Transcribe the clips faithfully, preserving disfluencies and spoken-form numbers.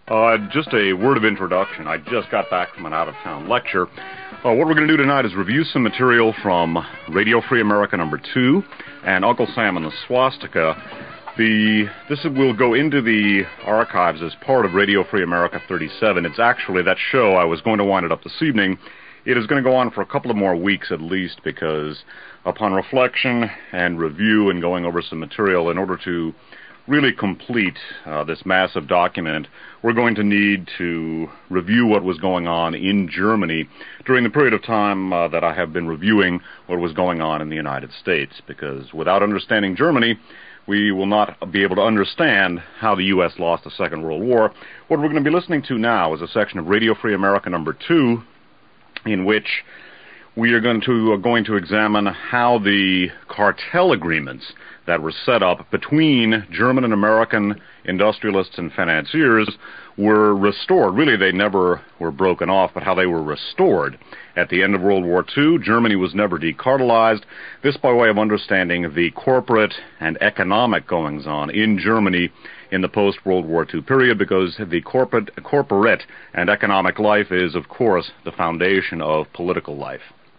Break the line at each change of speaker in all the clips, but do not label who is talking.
Uh, just a word of introduction. I just got back from an out-of-town lecture. Uh, what we're going to do tonight is review some material from Radio Free America number two and Uncle Sam and the Swastika. The This will go into the archives as part of Radio Free America thirty-seven. It's actually that show. I was going to wind it up this evening. It is going to go on for a couple of more weeks at least, because upon reflection and review and going over some material, in order to really complete uh, this massive document, we're going to need to review what was going on in Germany during the period of time uh, that I have been reviewing what was going on in the United States, because without understanding Germany, we will not be able to understand how the U S lost the Second World War. What we're going to be listening to now is a section of Radio Free America number two, in which we are going to uh, going to examine how the cartel agreements that were set up between German and American industrialists and financiers were restored. Really, they never were broken off, but how they were restored. At the end of World War Two, Germany was never decartelized. This by way of understanding the corporate and economic goings-on in Germany in the post-World War Two period, because the corporate, corporate and economic life is, of course, the foundation of political life.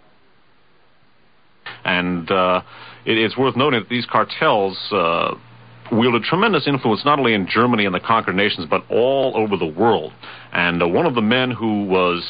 And uh, it, it's worth noting that these cartels uh, wielded tremendous influence not only in Germany and the conquered nations, but all over the world. And uh, one of the men who was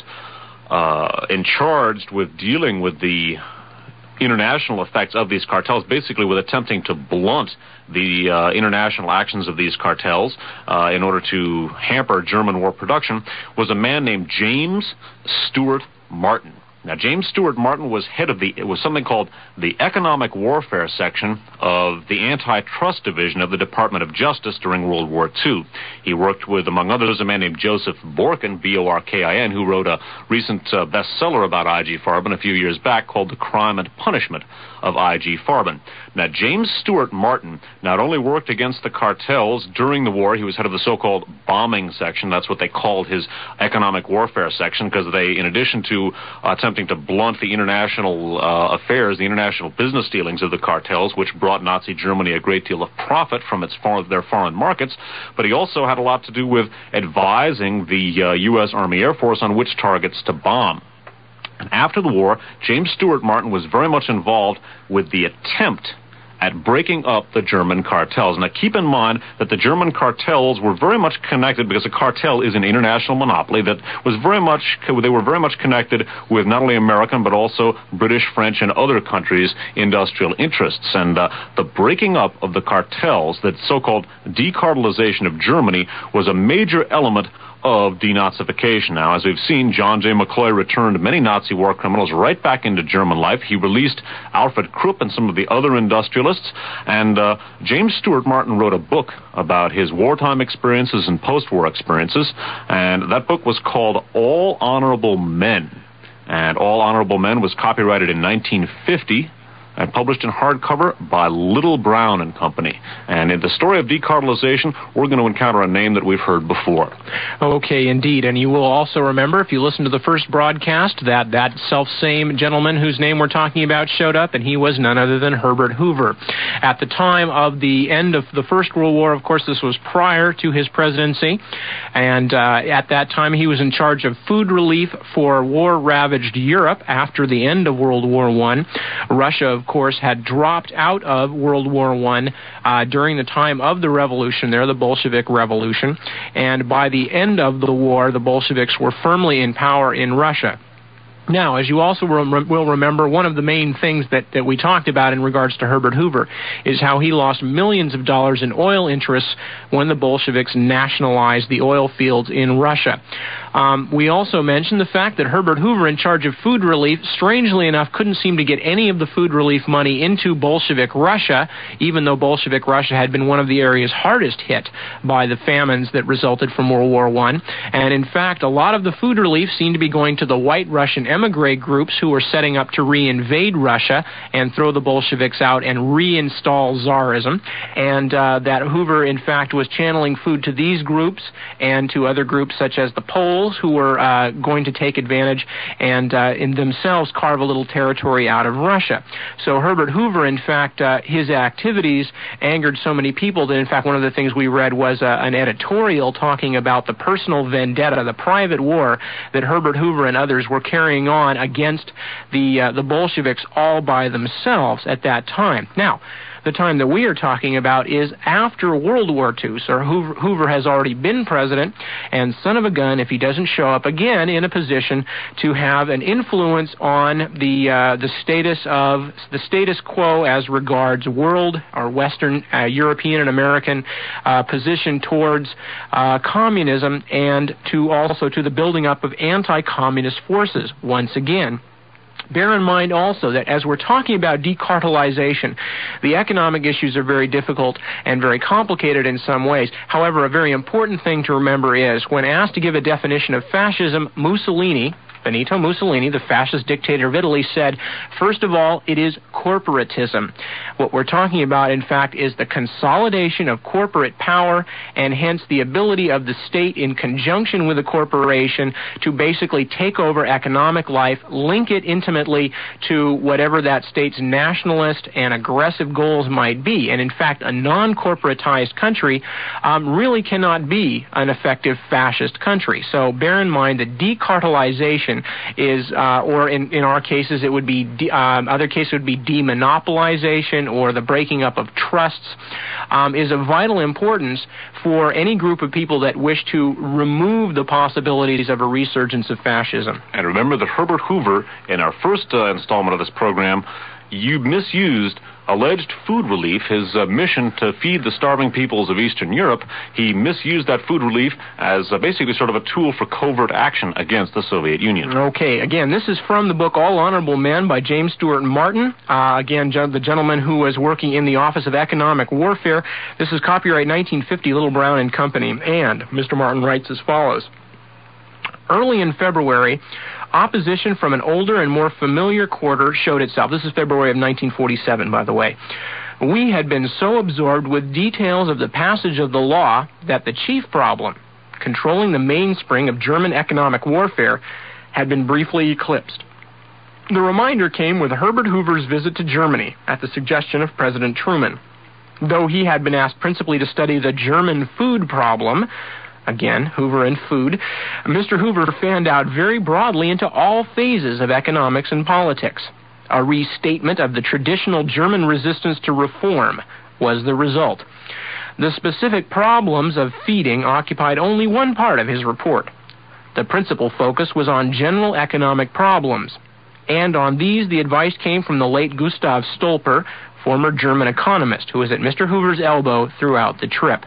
uh, in charge with dealing with the international effects of these cartels, basically with attempting to blunt the uh, international actions of these cartels uh, in order to hamper German war production, was a man named James Stewart Martin. Now, James Stewart Martin was head of the, it was something called the Economic Warfare Section of the Antitrust Division of the Department of Justice during World War Two. He worked with, among others, a man named Joseph Borkin, B O R K I N, who wrote a recent uh, bestseller about I G Farben a few years back called The Crime and Punishment of I G Farben. Now, James Stewart Martin not only worked against the cartels during the war, he was head of the so-called bombing section. That's what they called his Economic Warfare Section, because they, in addition to uh, attempting to blunt the international uh, affairs, the international business dealings of the cartels, which brought Nazi Germany a great deal of profit from its foreign, their foreign markets, but he also had a lot to do with advising the uh, U S Army Air Force on which targets to bomb. And after the war, James Stewart Martin was very much involved with the attempt at breaking up the German cartels. Now, keep in mind that the German cartels were very much connected, because a cartel is an international monopoly that was very much, they were very much connected with not only American, but also British, French, and other countries' industrial interests. And uh, the breaking up of the cartels, that so-called decartelization of Germany, was a major element of denazification. Now, as we've seen, John J. McCloy returned many Nazi war criminals right back into German life. He released Alfred Krupp and some of the other industrialists, and uh, James Stewart Martin wrote a book about his wartime experiences and post-war experiences, and that book was called All Honorable Men. And All Honorable Men was copyrighted in nineteen fifty and published in hardcover by Little Brown and Company. And in the story of decartelization, we're going to encounter a name that we've heard before.
Okay, indeed. And you will also remember, if you listen to the first broadcast, that that self-same gentleman whose name we're talking about showed up, and he was none other than Herbert Hoover. At the time of the end of the First World War, of course, this was prior to his presidency, and uh, at that time he was in charge of food relief for war-ravaged Europe after the end of World War One. Russia, of course, had dropped out of World War One uh, during the time of the revolution there, the Bolshevik Revolution, and by the end of the war, the Bolsheviks were firmly in power in Russia. Now, as you also rem- will remember, one of the main things that, that we talked about in regards to Herbert Hoover is how he lost millions of dollars in oil interests when the Bolsheviks nationalized the oil fields in Russia. Um, we also mentioned the fact that Herbert Hoover, in charge of food relief, strangely enough, couldn't seem to get any of the food relief money into Bolshevik Russia, even though Bolshevik Russia had been one of the areas hardest hit by the famines that resulted from World War One. And in fact, a lot of the food relief seemed to be going to the White Russian emigre groups who were setting up to reinvade Russia and throw the Bolsheviks out and reinstall Tsarism, and uh, that Hoover, in fact, was channeling food to these groups and to other groups such as the Poles, who were uh, going to take advantage and uh, in themselves carve a little territory out of Russia. So Herbert Hoover, in fact, uh, his activities angered so many people that, in fact, one of the things we read was uh, an editorial talking about the personal vendetta, the private war that Herbert Hoover and others were carrying on against the uh, the Bolsheviks all by themselves at that time. Now, the time that we are talking about is after World War Two. So Hoover, Hoover has already been president, and son of a gun if he doesn't show up again in a position to have an influence on the uh, the status of the status quo as regards world or Western uh, European and American uh, position towards uh, communism, and to also to the building up of anti-communist forces once again. Bear in mind also that as we're talking about decartelization, the economic issues are very difficult and very complicated in some ways. However, a very important thing to remember is when asked to give a definition of fascism, Mussolini, Benito Mussolini, the fascist dictator of Italy, said, first of all, it is corporatism. What we're talking about, in fact, is the consolidation of corporate power and hence the ability of the state in conjunction with a corporation to basically take over economic life, link it intimately to whatever that state's nationalist and aggressive goals might be. And in fact, a non-corporatized country um, really cannot be an effective fascist country. So bear in mind that decartelization is, uh, or in, in our cases, it would be, de- um, other cases would be demonopolization or the breaking up of trusts, um, is of vital importance for any group of people that wish to remove the possibilities of a resurgence of fascism.
And remember that Herbert Hoover, in our first uh, installment of this program, you misused alleged food relief, his uh, mission to feed the starving peoples of Eastern Europe. He misused that food relief as uh, basically sort of a tool for covert action against the Soviet Union.
Okay, again, this is from the book All Honorable Men by James Stewart Martin. Uh, again, the gentleman who was working in the Office of Economic Warfare. This is copyright nineteen fifty, Little Brown and Company. And Mister Martin writes as follows. Early in February, opposition from an older and more familiar quarter showed itself. This is February of nineteen forty-seven, by the way. We had been so absorbed with details of the passage of the law that the chief problem, controlling the mainspring of German economic warfare, had been briefly eclipsed. The reminder came with Herbert Hoover's visit to Germany at the suggestion of President Truman. Though he had been asked principally to study the German food problem, again, Hoover and food, Mister Hoover fanned out very broadly into all phases of economics and politics. A restatement of the traditional German resistance to reform was the result. The specific problems of feeding occupied only one part of his report. The principal focus was on general economic problems, and on these the advice came from the late Gustav Stolper, former German economist, who was at Mister Hoover's elbow throughout the trip.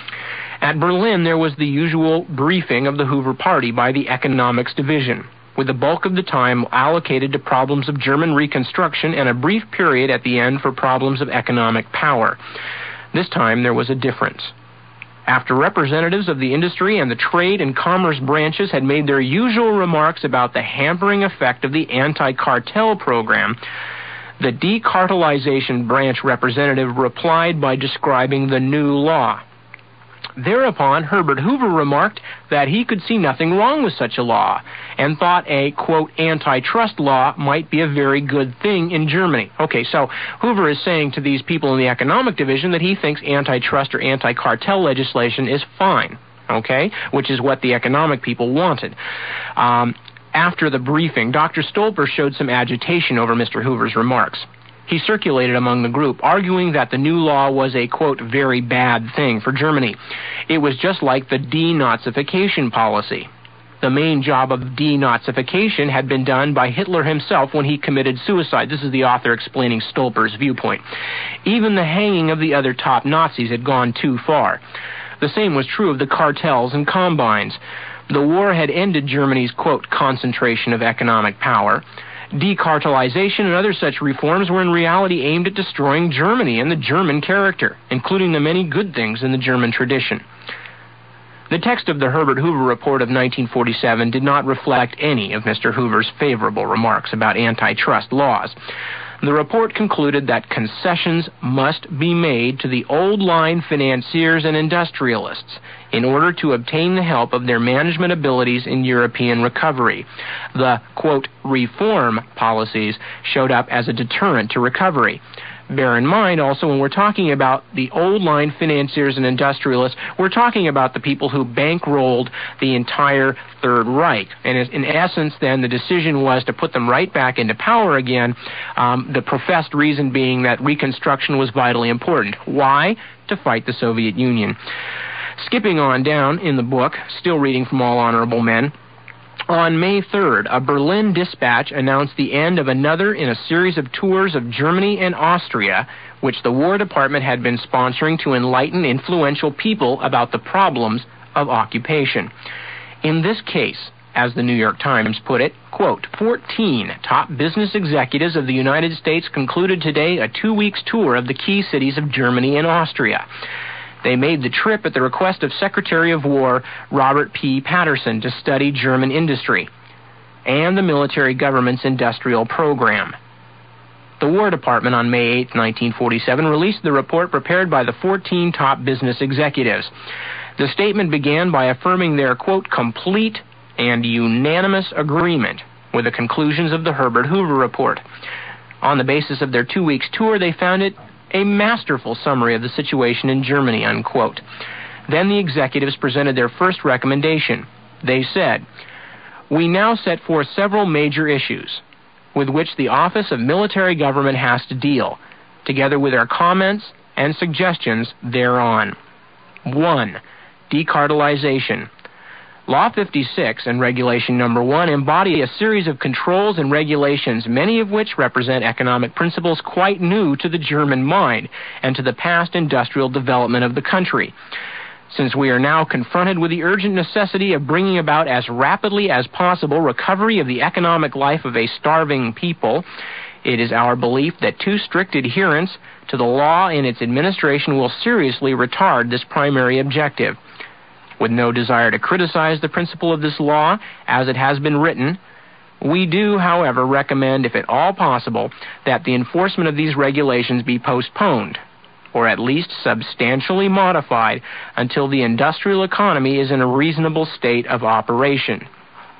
At Berlin, there was the usual briefing of the Hoover Party by the Economics Division, with the bulk of the time allocated to problems of German reconstruction and a brief period at the end for problems of economic power. This time, there was a difference. After representatives of the industry and the trade and commerce branches had made their usual remarks about the hampering effect of the anti-cartel program, the decartelization branch representative replied by describing the new law. Thereupon, Herbert Hoover remarked that he could see nothing wrong with such a law and thought a, quote, antitrust law might be a very good thing in Germany. Okay, so Hoover is saying to these people in the economic division that he thinks antitrust or anti-cartel legislation is fine, okay, which is what the economic people wanted. Um, after the briefing, Doctor Stolper showed some agitation over Mister Hoover's remarks. He circulated among the group, arguing that the new law was a, quote, very bad thing for Germany. It was just like the denazification policy. The main job of denazification had been done by Hitler himself when he committed suicide. This is the author explaining Stolper's viewpoint. Even the hanging of the other top Nazis had gone too far. The same was true of the cartels and combines. The war had ended Germany's, quote, concentration of economic power. Decartelization and other such reforms were in reality aimed at destroying Germany and the German character, including the many good things in the German tradition. The text of the Herbert Hoover Report of nineteen forty-seven did not reflect any of Mister Hoover's favorable remarks about antitrust laws. The report concluded that concessions must be made to the old-line financiers and industrialists in order to obtain the help of their management abilities in European recovery. The, quote, reform policies showed up as a deterrent to recovery. Bear in mind also, when we're talking about the old-line financiers and industrialists, we're talking about the people who bankrolled the entire Third Reich. And in essence, then, the decision was to put them right back into power again, um, the professed reason being that Reconstruction was vitally important. Why? To fight the Soviet Union. Skipping on down in the book, still reading from All Honorable Men, on May third, a Berlin dispatch announced the end of another in a series of tours of Germany and Austria, which the War Department had been sponsoring to enlighten influential people about the problems of occupation. In this case, as the New York Times put it, quote, fourteen top business executives of the United States concluded today a two weeks tour of the key cities of Germany and Austria. They made the trip at the request of Secretary of War Robert P. Patterson to study German industry and the military government's industrial program. The War Department on May eighth, nineteen forty-seven, released the report prepared by the fourteen top business executives. The statement began by affirming their, quote, complete and unanimous agreement with the conclusions of the Herbert Hoover Report. On the basis of their two weeks tour, they found it a masterful summary of the situation in Germany, unquote. Then the executives presented their first recommendation. They said, we now set forth several major issues with which the Office of Military Government has to deal, together with our comments and suggestions thereon. One, decartelization. Law fifty-six and Regulation Number one embody a series of controls and regulations, many of which represent economic principles quite new to the German mind and to the past industrial development of the country. Since we are now confronted with the urgent necessity of bringing about as rapidly as possible recovery of the economic life of a starving people, it is our belief that too strict adherence to the law in its administration will seriously retard this primary objective. With no desire to criticize the principle of this law as it has been written, we do, however, recommend, if at all possible, that the enforcement of these regulations be postponed, or at least substantially modified until the industrial economy is in a reasonable state of operation.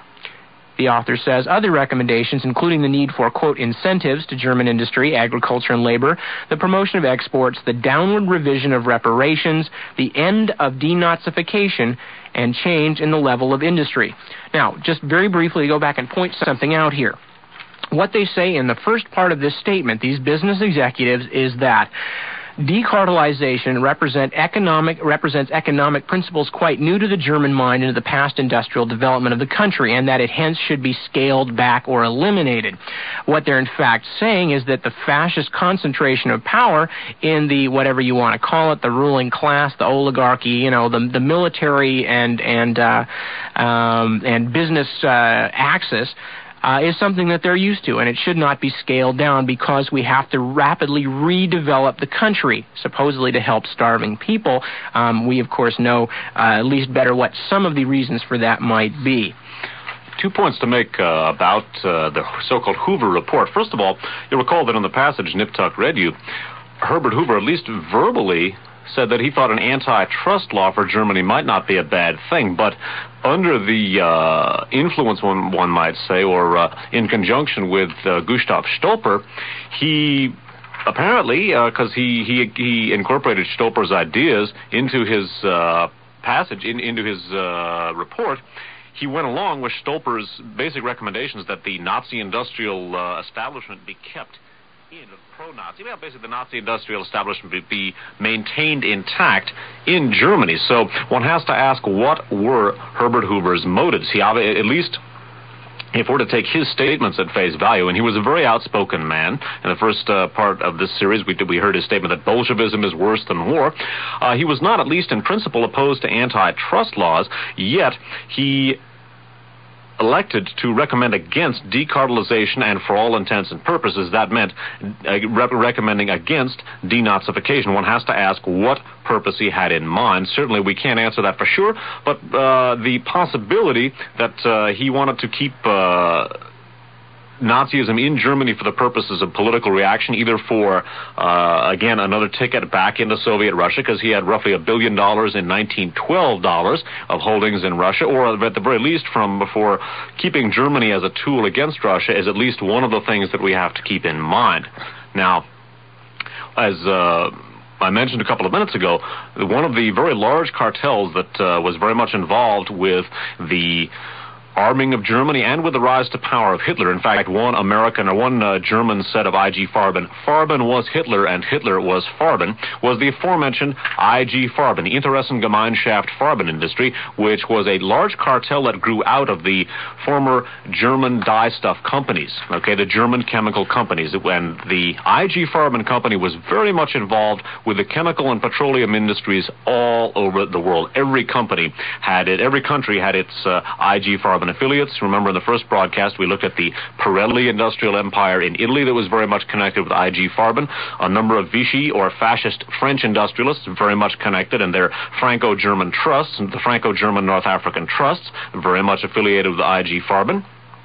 The author says other recommendations, including the need for, quote, incentives to German industry, agriculture, and labor, the promotion of exports, the downward revision of reparations, the end of denazification, and change in the level of industry. Now, just very briefly go back and point something out here. What they say in the first part of this statement, these business executives, is that decartelization represent economic, represents economic principles quite new to the German mind and to the past industrial development of the country, and that it hence should be scaled back or eliminated. What they're in fact saying is that the fascist concentration of power in the, whatever you want to call it, the ruling class, the oligarchy, you know, the, the military and, and, uh, um, and business uh, axis, Uh, is something that they're used to, and it should not be scaled down because we have to rapidly redevelop the country, supposedly to help starving people. Um, we, of course, know uh, at least better what some of the reasons for that might be.
Two points to make uh, about uh, the so-called Hoover Report. First of all, you'll recall that in the passage Nip Tuck read you, Herbert Hoover, at least verbally, said that he thought an antitrust law for Germany might not be a bad thing, but under the uh, influence, one, one might say, or uh, in conjunction with uh, Gustav Stolper, he apparently, because uh, he, he he incorporated Stolper's ideas into his uh, passage, in, into his uh, report, he went along with Stolper's basic recommendations that the Nazi industrial uh, establishment be kept in, pro-Nazi, well, basically the Nazi industrial establishment be, be maintained intact in Germany. So one has to ask, what were Herbert Hoover's motives? He, at least, if we're to take his statements at face value, and he was a very outspoken man. In the first uh, part of this series, we did, we heard his statement that Bolshevism is worse than war. Uh, he was not, at least in principle, opposed to antitrust laws, yet he elected to recommend against decartelization, and for all intents and purposes, that meant uh, re- recommending against denazification. One has to ask what purpose he had in mind. Certainly, we can't answer that for sure, but uh, the possibility that uh, he wanted to keep Uh, Nazism in Germany for the purposes of political reaction, either for, uh, again, another ticket back into Soviet Russia, because he had roughly a billion dollars in nineteen twelve dollars of holdings in Russia, or at the very least from before keeping Germany as a tool against Russia is at least one of the things that we have to keep in mind. Now, as uh, I mentioned a couple of minutes ago, one of the very large cartels that uh, was very much involved with the arming of Germany and with the rise to power of Hitler. In fact, one American or one uh, German said of I G Farben, Farben was Hitler and Hitler was Farben, was the aforementioned I G Farben, the Interessengemeinschaft Farben industry, which was a large cartel that grew out of the former German dye stuff companies, okay, the German chemical companies. And the I G Farben company was very much involved with the chemical and petroleum industries all over the world. Every company had it, every country had its uh, I G Farben affiliates. Remember, in the first broadcast, we looked at the Pirelli industrial empire in Italy that was very much connected with I G Farben. A number of Vichy or fascist French industrialists very much connected, and their Franco-German trusts, and the Franco-German North African trusts, very much affiliated with I G Farben.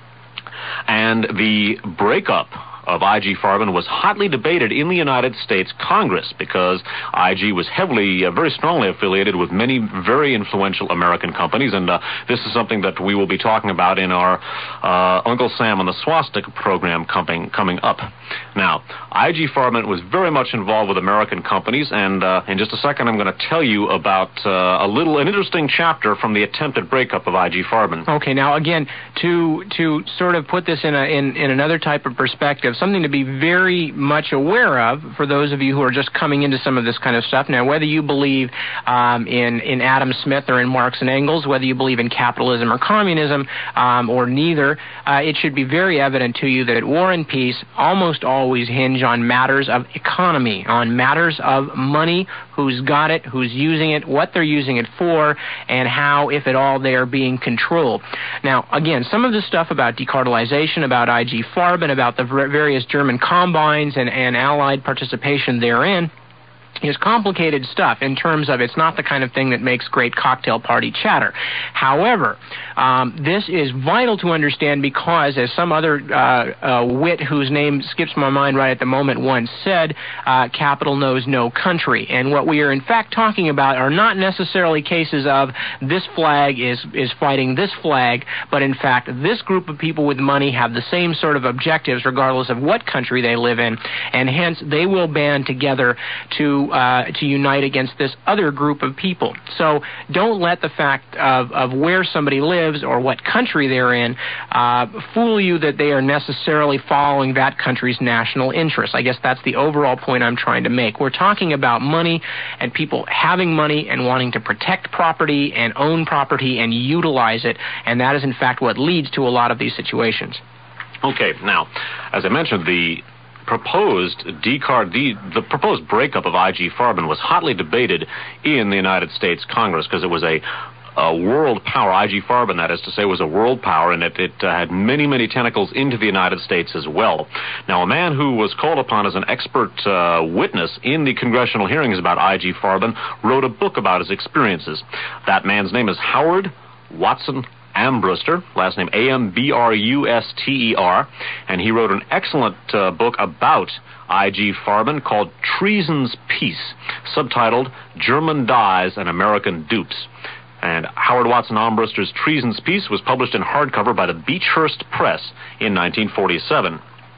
And the breakup of I G Farben was hotly debated in the United States Congress because I G was heavily, uh, very strongly affiliated with many very influential American companies, and uh, this is something that we will be talking about in our uh, Uncle Sam and the Swastika program coming, coming up. Now, I G Farben was very much involved with American companies, and uh, in just a second I'm going to tell you about uh, a little, an interesting chapter from the attempted breakup of I G Farben.
Okay, now again, to to sort of put this in a in, in another type of perspective, something to be very much aware of for those of you who are just coming into some of this kind of stuff. Now, whether you believe um, in, in Adam Smith or in Marx and Engels, whether you believe in capitalism or communism, um, or neither, uh, it should be very evident to you that war and peace almost always hinge on matters of economy, on matters of money, who's got it, who's using it, what they're using it for, and how, if at all, they are being controlled. Now, again, some of this stuff about decartelization, about I G Farben, about the various German combines and, and Allied participation therein, is complicated stuff in terms of it's not the kind of thing that makes great cocktail party chatter. However, um, this is vital to understand because, as some other uh, uh, wit whose name skips my mind right at the moment once said, uh, capital knows no country. And what we are in fact talking about are not necessarily cases of this flag is, is fighting this flag, but in fact this group of people with money have the same sort of objectives regardless of what country they live in, and hence they will band together to Uh, to unite against this other group of people. So don't let the fact of, of where somebody lives or what country they're in uh, fool you that they are necessarily following that country's national interests. I guess that's the overall point I'm trying to make. We're talking about money and people having money and wanting to protect property and own property and utilize it, and that is in fact what leads to a lot of these situations.
Okay, now, as I mentioned, the proposed decard the, the proposed breakup of I G Farben was hotly debated in the United States Congress because it was a, a world power. I G Farben, that is to say, was a world power, and it, it uh, had many, many tentacles into the United States as well. Now, a man who was called upon as an expert uh, witness in the congressional hearings about I G Farben wrote a book about his experiences. That man's name is Howard Watson Armbruster, last name A M B R U S T E R, and he wrote an excellent uh, book about I G Farben called Treason's Peace, subtitled German Dyes and American Dupes. And Howard Watson Armbruster's Treason's Peace was published in hardcover by the Beechhurst Press in nineteen forty-seven.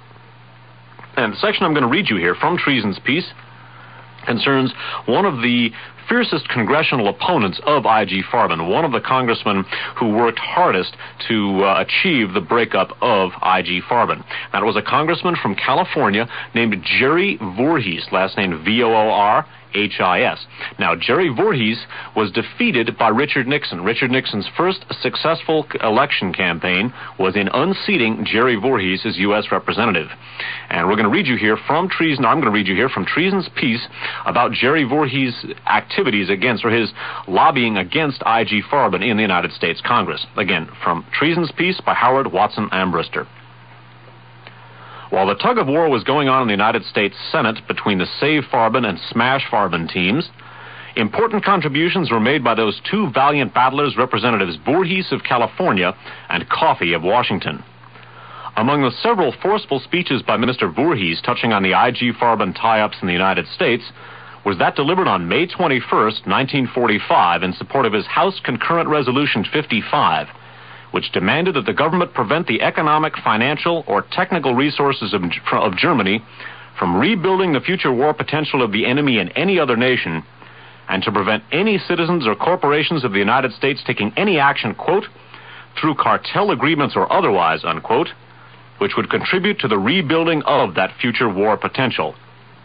And the section I'm going to read you here from Treason's Peace concerns one of the fiercest congressional opponents of I G Farben, one of the congressmen who worked hardest to uh, achieve the breakup of I G Farben. That was a congressman from California named Jerry Voorhees, last name V O O R H I S. Now, Jerry Voorhees was defeated by Richard Nixon. Richard Nixon's first successful election campaign was in unseating Jerry Voorhees as U S representative. And we're going to read you here from Treason, I'm going to read you here from Treason's piece about Jerry Voorhees' activities against, or his lobbying against I G Farben in the United States Congress. Again, from Treason's piece by Howard Watson Ambrister. While the tug-of-war was going on in the United States Senate between the Save Farben and Smash Farben teams, important contributions were made by those two valiant battlers, Representatives Voorhees of California and Coffee of Washington. Among the several forceful speeches by Minister Voorhees touching on the I G Farben tie-ups in the United States was that delivered on May twenty-first, nineteen forty-five, in support of his House Concurrent Resolution fifty-five, which demanded that the government prevent the economic, financial, or technical resources of, of Germany from rebuilding the future war potential of the enemy in any other nation, and to prevent any citizens or corporations of the United States taking any action, quote, through cartel agreements or otherwise, unquote, which would contribute to the rebuilding of that future war potential.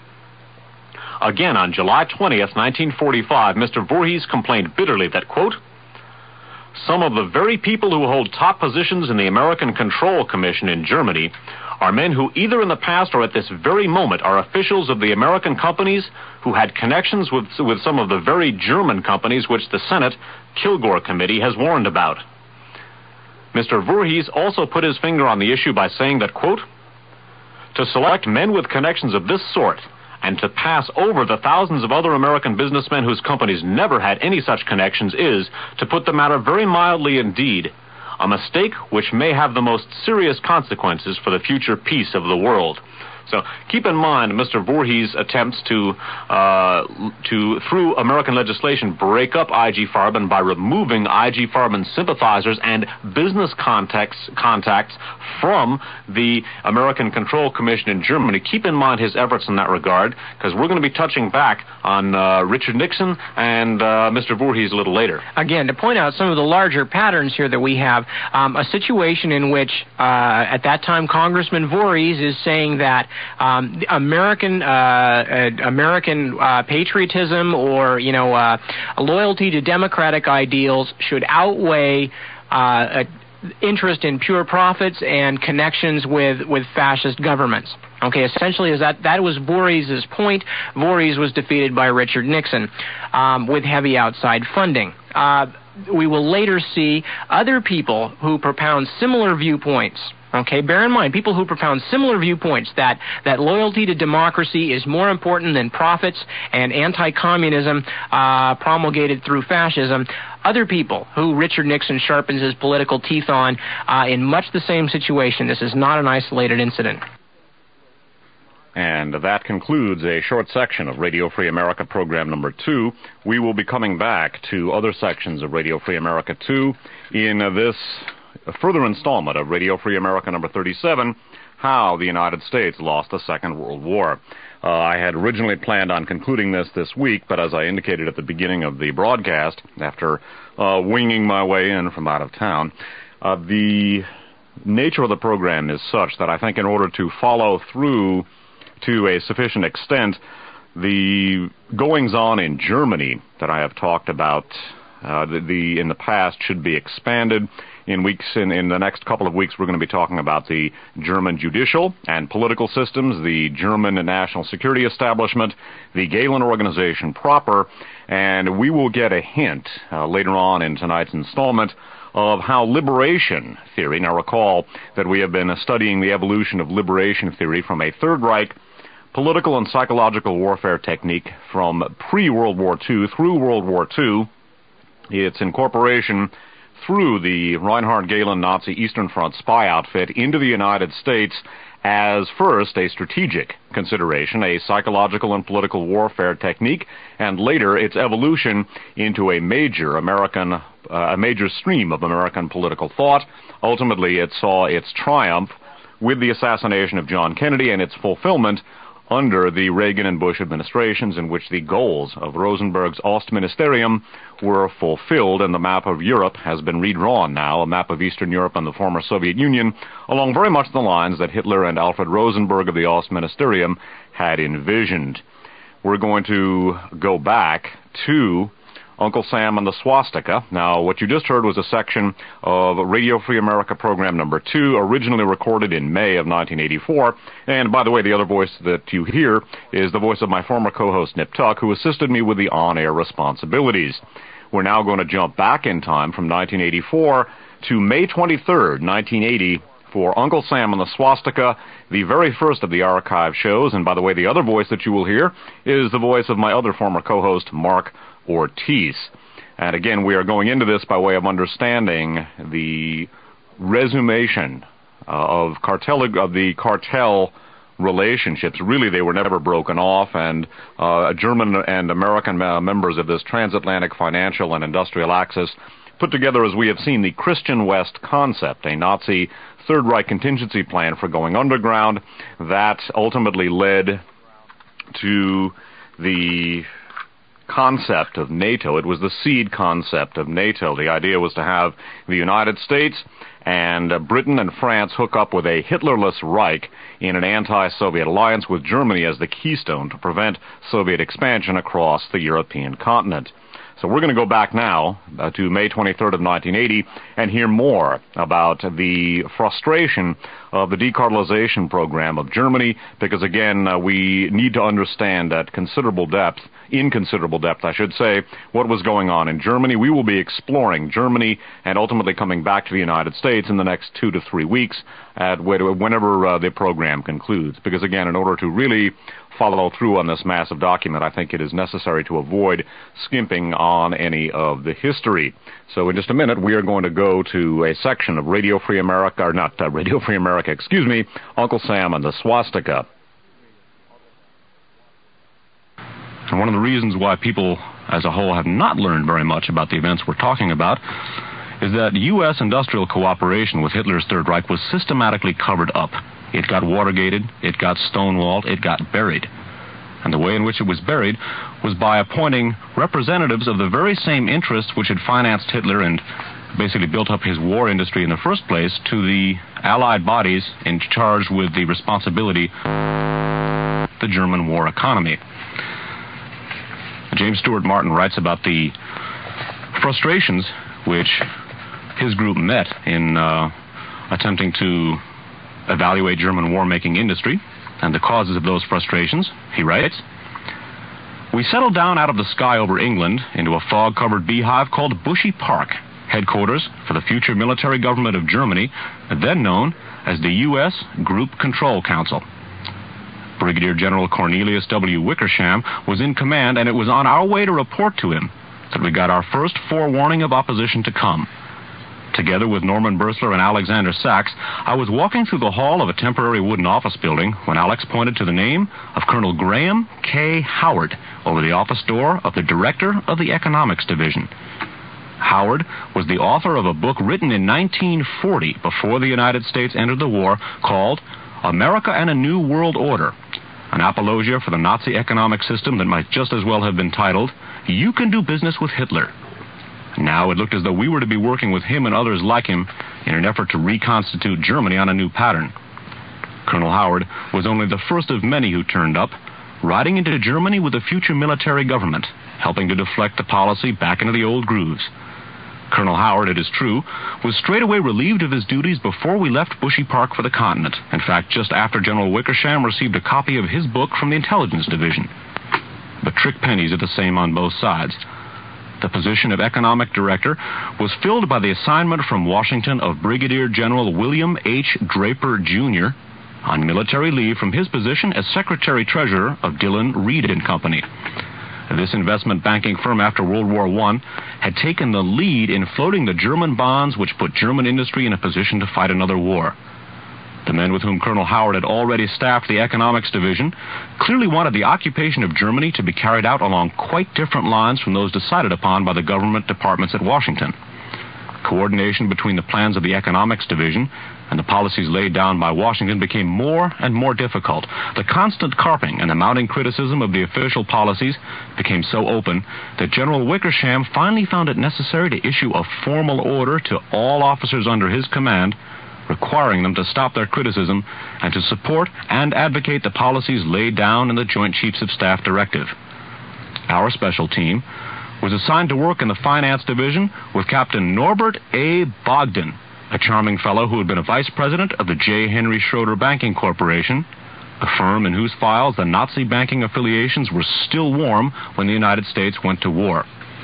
Again, on July twentieth, nineteen forty-five, Mister Voorhees complained bitterly that, quote, some of the very people who hold top positions in the American Control Commission in Germany are men who either in the past or at this very moment are officials of the American companies who had connections with, with some of the very German companies which the Senate Kilgore Committee has warned about. Mister Voorhees also put his finger on the issue by saying that, quote, to select men with connections of this sort and to pass over the thousands of other American businessmen whose companies never had any such connections is, to put the matter very mildly indeed, a mistake which may have the most serious consequences for the future peace of the world. So keep in mind Mister Voorhees' attempts to, uh, to, through American legislation, break up I G Farben by removing I G Farben's sympathizers and business contacts, contacts from the American Control Commission in Germany. Keep in mind his efforts in that regard, because we're going to be touching back on uh, Richard Nixon and uh, Mister Voorhees a little later.
Again, to point out some of the larger patterns here that we have, um, a situation in which, uh, at that time, Congressman Voorhees is saying that Um, American uh, uh, American uh, patriotism or you know uh, loyalty to democratic ideals should outweigh uh, interest in pure profits and connections with, with fascist governments. Okay, essentially, is that that was Voorhees' point. Voorhees was defeated by Richard Nixon um, with heavy outside funding. Uh, we will later see other people who propound similar viewpoints. Okay, bear in mind, people who propound similar viewpoints that, that loyalty to democracy is more important than profits and anti-communism uh, promulgated through fascism. Other people who Richard Nixon sharpens his political teeth on uh, in much the same situation. This is not an isolated incident.
And that concludes a short section of Radio Free America program number two. We will be coming back to other sections of Radio Free America two in uh, this a further installment of Radio Free America number thirty-seven, How the United States Lost the Second World War. Uh, I had originally planned on concluding this this week, but as I indicated at the beginning of the broadcast, after uh, winging my way in from out of town, uh, the nature of the program is such that I think in order to follow through to a sufficient extent, the goings-on in Germany that I have talked about uh, the, the in the past should be expanded. In weeks, in, in the next couple of weeks, we're going to be talking about the German judicial and political systems, the German national security establishment, the Gehlen organization proper, and we will get a hint uh, later on in tonight's installment of how liberation theory, now recall that we have been studying the evolution of liberation theory from a Third Reich political and psychological warfare technique from pre-World War Two through World War Two, its incorporation through the Reinhard Gehlen Nazi Eastern Front spy outfit into the United States as first a strategic consideration, a psychological and political warfare technique, and later its evolution into a major American, uh, a major stream of American political thought. Ultimately, it saw its triumph with the assassination of John Kennedy and its fulfillment under the Reagan and Bush administrations, in which the goals of Rosenberg's Ostministerium were fulfilled, and the map of Europe has been redrawn now, a map of Eastern Europe and the former Soviet Union, along very much the lines that Hitler and Alfred Rosenberg of the Ostministerium had envisioned. we're going to go back to Uncle Sam and the Swastika. Now, what you just heard was a section of Radio Free America program number two, originally recorded in May of nineteen eighty-four. And by the way, the other voice that you hear is the voice of my former co-host, Nip Tuck, who assisted me with the on-air responsibilities. We're now going to jump back in time from nineteen eighty-four to May twenty-third, nineteen eighty, for Uncle Sam and the Swastika, the very first of the archive shows. And by the way, the other voice that you will hear is the voice of my other former co-host, Mark Ortiz. And again, we are going into this by way of understanding the resumation uh, of cartel of the cartel relationships. Really, they were never broken off, and uh, German and American uh, members of this transatlantic financial and industrial axis put together, as we have seen, the Christian West concept, a Nazi Third Reich contingency plan for going underground that ultimately led to the concept of NATO. It was the seed concept of NATO. The idea was to have the United States and uh, Britain and France hook up with a Hitlerless Reich in an anti-Soviet alliance with Germany as the keystone to prevent Soviet expansion across the European continent. So we're going to go back now uh, to May twenty-third of nineteen eighty and hear more about the frustration of the decartelization program of Germany, because again, uh, we need to understand at considerable depth, in considerable depth, I should say, what was going on in Germany. We will be exploring Germany and ultimately coming back to the United States in the next two to three weeks at whenever uh, the program concludes. Because again, in order to really follow through on this massive document, I think it is necessary to avoid skimping on any of the history. So in just a minute, we are going to go to a section of Radio Free America, or not uh, Radio Free America, excuse me, Uncle Sam and the Swastika.
And one of the reasons why people as a whole have not learned very much about the events we're talking about is that U S industrial cooperation with Hitler's Third Reich was systematically covered up. It got Watergated, it got stonewalled, it got buried. And the way in which it was buried was by appointing representatives of the very same interests which had financed Hitler and basically built up his war industry in the first place to the Allied bodies in charge with the responsibility of the German war economy. James Stewart Martin writes about the frustrations which his group met in uh, attempting to evaluate German war-making industry and the causes of those frustrations. He writes, "We settled down out of the sky over England into a fog-covered beehive called Bushy Park, headquarters for the future military government of Germany, then known as the U S Group Control Council. Brigadier General Cornelius W. Wickersham was in command, and it was on our way to report to him that we got our first forewarning of opposition to come. Together with Norman Bursler and Alexander Sachs, I was walking through the hall of a temporary wooden office building when Alex pointed to the name of Colonel Graham K. Howard over the office door of the director of the Economics Division. Howard was the author of a book written in nineteen forty, before the United States entered the war, called America and a New World Order, an apologia for the Nazi economic system that might just as well have been titled, You Can Do Business with Hitler. Now it looked as though we were to be working with him and others like him in an effort to reconstitute Germany on a new pattern. Colonel Howard was only the first of many who turned up, riding into Germany with a future military government, helping to deflect the policy back into the old grooves. Colonel Howard, it is true, was straightaway relieved of his duties before we left Bushy Park for the continent. In fact, just after General Wickersham received a copy of his book from the Intelligence Division. But trick pennies are the same on both sides. The position of Economic Director was filled by the assignment from Washington of Brigadier General William H. Draper, Junior, on military leave from his position as Secretary-Treasurer of Dillon, Reed and Company. This investment banking firm after World War One had taken the lead in floating the German bonds which put German industry in a position to fight another war. The men with whom Colonel Howard had already staffed the Economics Division clearly wanted the occupation of Germany to be carried out along quite different lines from those decided upon by the government departments at Washington. Coordination between the plans of the Economics Division and the policies laid down by Washington became more and more difficult. The constant carping and the mounting criticism of the official policies became so open that General Wickersham finally found it necessary to issue a formal order to all officers under his command requiring them to stop their criticism and to support and advocate the policies laid down in the Joint Chiefs of Staff Directive. Our special team was assigned to work in the Finance Division with Captain Norbert A. Bogdan, a charming fellow who had been a vice president of the J. Henry Schroeder Banking Corporation, a firm in whose files the Nazi banking affiliations were still warm when the United States went to war.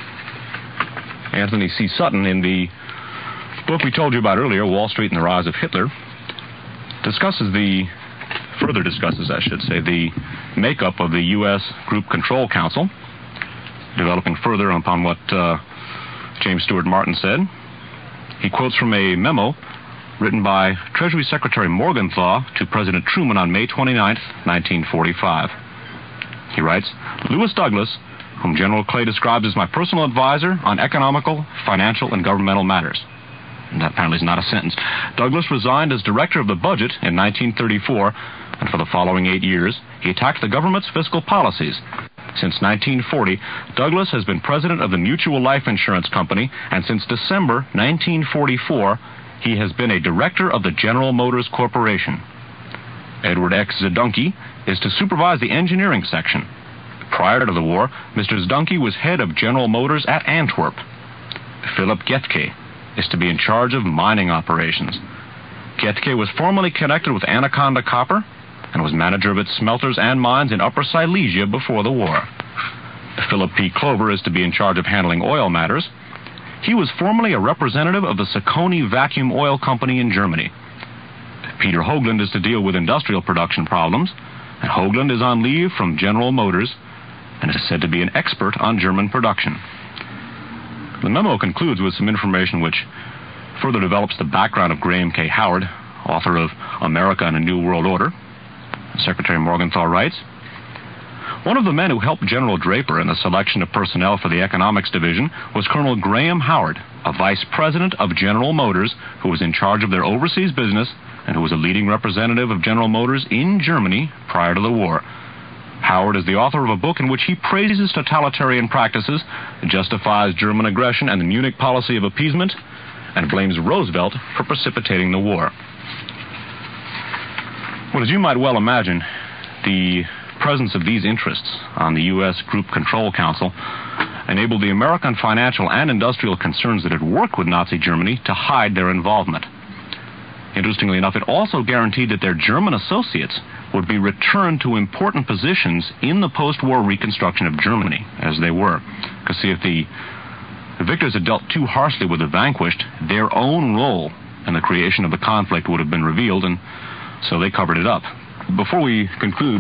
Anthony C. Sutton, in the book we told you about earlier, Wall Street and the Rise of Hitler, discusses the, further discusses, I should say, the makeup of the U S Group Control Council, developing further upon what uh, James Stewart Martin said. He quotes from a memo written by Treasury Secretary Morgenthau to President Truman on May twenty-ninth, nineteen forty-five. He writes, Lewis Douglas, whom General Clay describes as my personal advisor on economical, financial, and governmental matters. And that apparently is not a sentence. Douglas resigned as director of the budget in nineteen thirty-four, and for the following eight years, he attacked the government's fiscal policies. Since nineteen forty, Douglas has been president of the Mutual Life Insurance Company, and since December nineteen forty-four, he has been a director of the General Motors Corporation. Edward X. Zdunke is to supervise the engineering section. Prior to the war, Mister Zdunke was head of General Motors at Antwerp. Philip Getke is to be in charge of mining operations. Getke was formerly connected with Anaconda Copper and was manager of its smelters and mines in Upper Silesia before the war. Philip P. Clover is to be in charge of handling oil matters. He was formerly a representative of the Sacconi Vacuum Oil Company in Germany. Peter Hoagland is to deal with industrial production problems, and Hoagland is on leave from General Motors and is said to be an expert on German production. The memo concludes with some information which further develops the background of Graham K. Howard, author of America and a New World Order. Secretary Morgenthau writes, one of the men who helped General Draper in the selection of personnel for the Economics Division was Colonel Graham Howard, a vice president of General Motors who was in charge of their overseas business and who was a leading representative of General Motors in Germany prior to the war. Howard is the author of a book in which he praises totalitarian practices, justifies German aggression and the Munich policy of appeasement, and blames Roosevelt for precipitating the war. Well, as you might well imagine, the presence of these interests on the U S Group Control Council enabled the American financial and industrial concerns that had worked with Nazi Germany to hide their involvement. Interestingly enough, it also guaranteed that their German associates would be returned to important positions in the post-war reconstruction of Germany, as they were. Because, see, if the victors had dealt too harshly with the vanquished, their own role in the creation of the conflict would have been revealed, and so they covered it up. Before we conclude,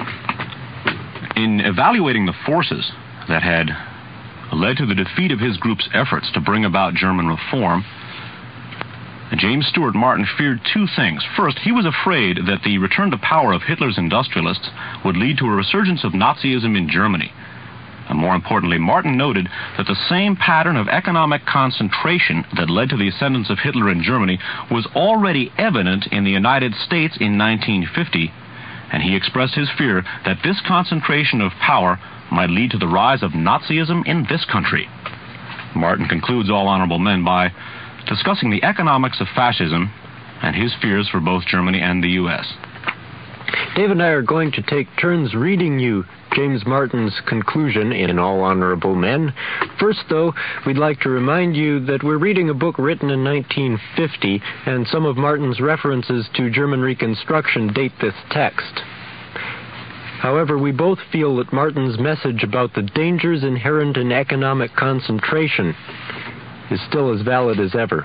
in evaluating the forces that had led to the defeat of his group's efforts to bring about German reform, James Stewart Martin feared two things. First, he was afraid that the return to power of Hitler's industrialists would lead to a resurgence of Nazism in Germany. And more importantly, Martin noted that the same pattern of economic concentration that led to the ascendance of Hitler in Germany was already evident in the United States in nineteen fifty, and he expressed his fear that this concentration of power might lead to the rise of Nazism in this country. Martin concludes All Honorable Men by discussing the economics of fascism and his fears for both Germany and the U S
Dave and I are going to take turns reading you James Martin's conclusion in All Honorable Men. First, though, we'd like to remind you that we're reading a book written in nineteen fifty, and some of Martin's references to German Reconstruction date this text. However, we both feel that Martin's message about the dangers inherent in economic concentration is still as valid as ever.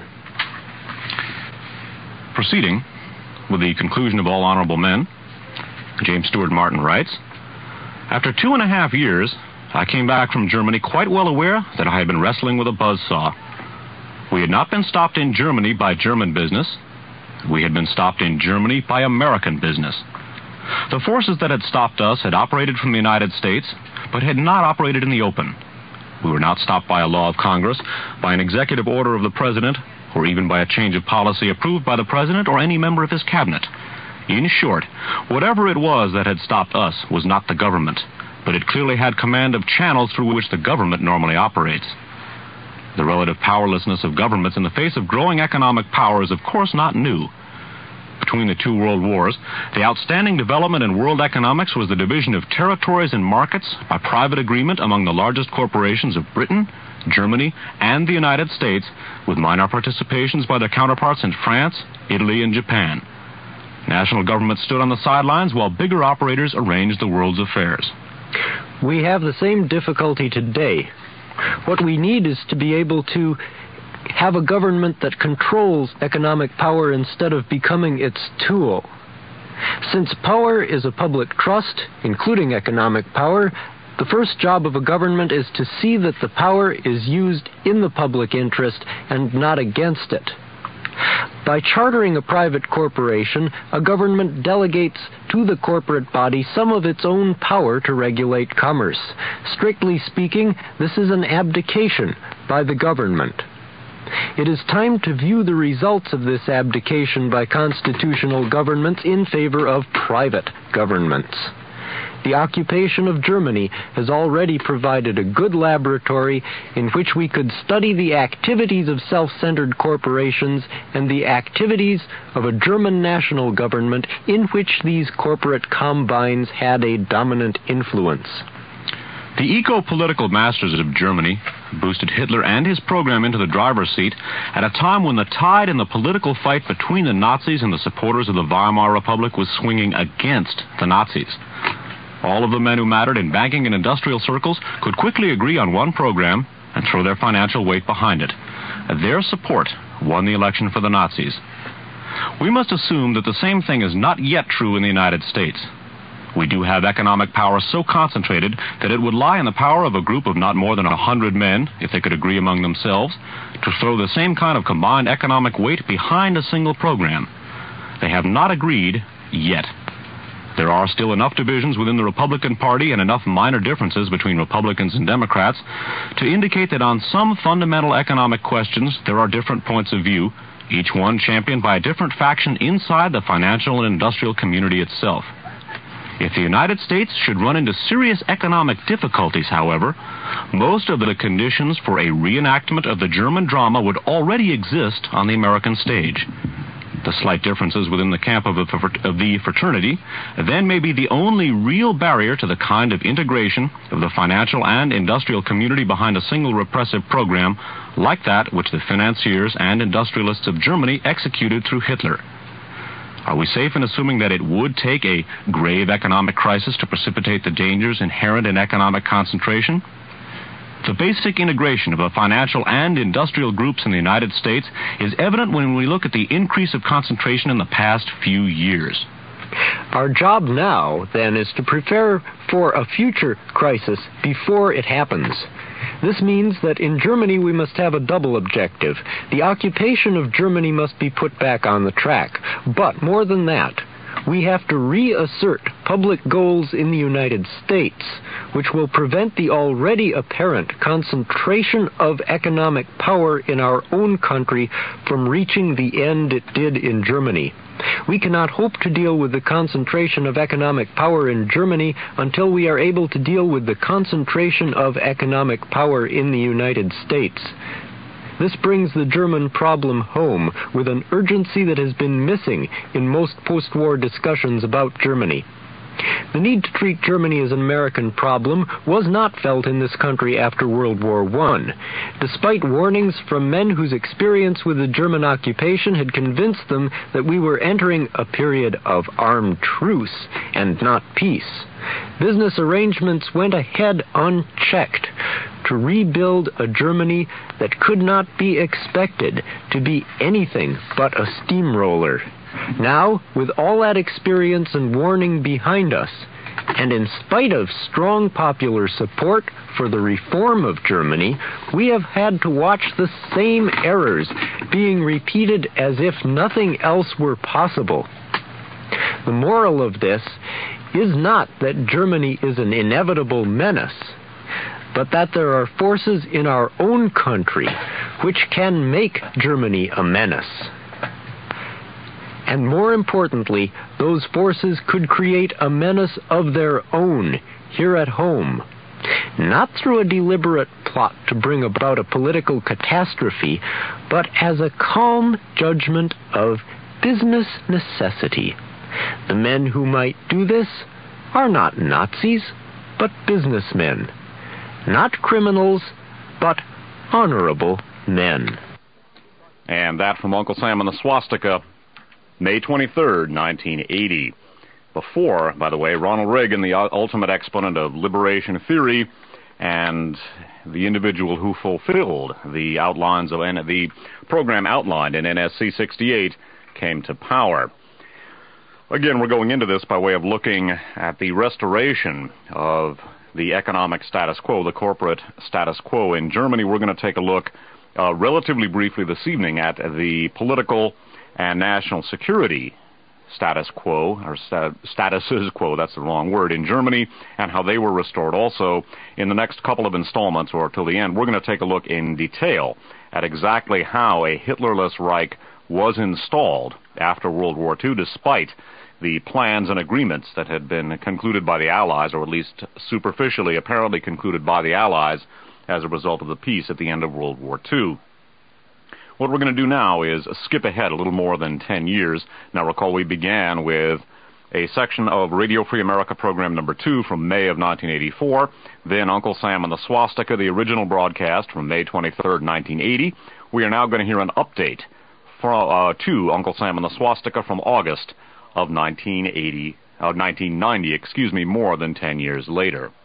Proceeding with the conclusion of All Honorable Men, James Stewart Martin writes, after two and a half years, I came back from Germany quite well aware that I had been wrestling with a buzzsaw. We had not been stopped in Germany by German business. We had been stopped in Germany by American business. The forces that had stopped us had operated from the United States, but had not operated in the open. We were not stopped by a law of Congress, by an executive order of the President, or even by a change of policy approved by the President or any member of his cabinet. In short, whatever it was that had stopped us was not the government, but it clearly had command of channels through which the government normally operates. The relative powerlessness of governments in the face of growing economic power is of course not new, between the two world wars, the outstanding development in world economics was the division of territories and markets by private agreement among the largest corporations of Britain, Germany, and the United States, with minor participations by their counterparts in France, Italy, and Japan. National governments stood on the sidelines while bigger operators arranged the world's affairs.
We have the same difficulty today. What we need is to be able to have a government that controls economic power instead of becoming its tool. Since power is a public trust, including economic power, the first job of a government is to see that the power is used in the public interest and not against it. By chartering a private corporation, a government delegates to the corporate body some of its own power to regulate commerce. Strictly speaking, this is an abdication by the government. It is time to view the results of this abdication by constitutional governments in favor of private governments. The occupation of Germany has already provided a good laboratory in which we could study the activities of self-centered corporations and the activities of a German national government in which these corporate combines had a dominant influence.
The eco-political masters of Germany boosted Hitler and his program into the driver's seat at a time when the tide in the political fight between the Nazis and the supporters of the Weimar Republic was swinging against the Nazis. All of the men who mattered in banking and industrial circles could quickly agree on one program and throw their financial weight behind it. Their support won the election for the Nazis. We must assume that the same thing is not yet true in the United States. We do have economic power so concentrated that it would lie in the power of a group of not more than a hundred men, if they could agree among themselves, to throw the same kind of combined economic weight behind a single program. They have not agreed yet. There are still enough divisions within the Republican Party and enough minor differences between Republicans and Democrats to indicate that on some fundamental economic questions there are different points of view, each one championed by a different faction inside the financial and industrial community itself. If the United States should run into serious economic difficulties, however, most of the conditions for a reenactment of the German drama would already exist on the American stage. The slight differences within the camp of the, of the fraternity then may be the only real barrier to the kind of integration of the financial and industrial community behind a single repressive program like that which the financiers and industrialists of Germany executed through Hitler. Are we safe in assuming that it would take a grave economic crisis to precipitate the dangers inherent in economic concentration? The basic integration of the financial and industrial groups in the United States is evident when we look at the increase of concentration in the past few years.
Our job now, then, is to prepare for a future crisis before it happens. This means that in Germany we must have a double objective. The occupation of Germany must be put back on the track. But more than that, we have to reassert public goals in the United States, which will prevent the already apparent concentration of economic power in our own country from reaching the end it did in Germany. We cannot hope to deal with the concentration of economic power in Germany until we are able to deal with the concentration of economic power in the United States. This brings the German problem home with an urgency that has been missing in most post-war discussions about Germany. The need to treat Germany as an American problem was not felt in this country after World War One. Despite warnings from men whose experience with the German occupation had convinced them that we were entering a period of armed truce and not peace, business arrangements went ahead unchecked to rebuild a Germany that could not be expected to be anything but a steamroller. Now, with all that experience and warning behind us, and in spite of strong popular support for the reform of Germany, we have had to watch the same errors being repeated as if nothing else were possible. The moral of this is not that Germany is an inevitable menace, but that there are forces in our own country which can make Germany a menace. And more importantly, those forces could create a menace of their own here at home, not through a deliberate plot to bring about a political catastrophe, but as a calm judgment of business necessity. The men who might do this are not Nazis, but businessmen. Not criminals, but honorable men.
And that from Uncle Sam and the Swastika, May twenty-third, nineteen eighty. Before, by the way, Ronald Reagan, the ultimate exponent of liberation theory, and the individual who fulfilled the outlines of the program outlined in N S C sixty-eight, came to power. Again, we're going into this by way of looking at the restoration of the economic status quo, the corporate status quo in Germany. We're going to take a look uh, relatively briefly this evening at the political and national security status quo, or sta- statuses quo, that's the wrong word, in Germany, and how they were restored. Also, in the next couple of installments, or till the end, we're going to take a look in detail at exactly how a Hitlerless Reich was installed after World War Two, despite the plans and agreements that had been concluded by the Allies, or at least superficially apparently concluded by the Allies as a result of the peace at the end of World War Two. What we're going to do now is skip ahead a little more than ten years. Now recall we began with a section of Radio Free America program number two from May of nineteen eighty-four, then Uncle Sam and the Swastika, the original broadcast from May twenty-third, nineteen eighty. We are now going to hear an update for, uh, to Uncle Sam and the Swastika from August of nineteen eighty, uh, nineteen ninety, excuse me, more than ten years later.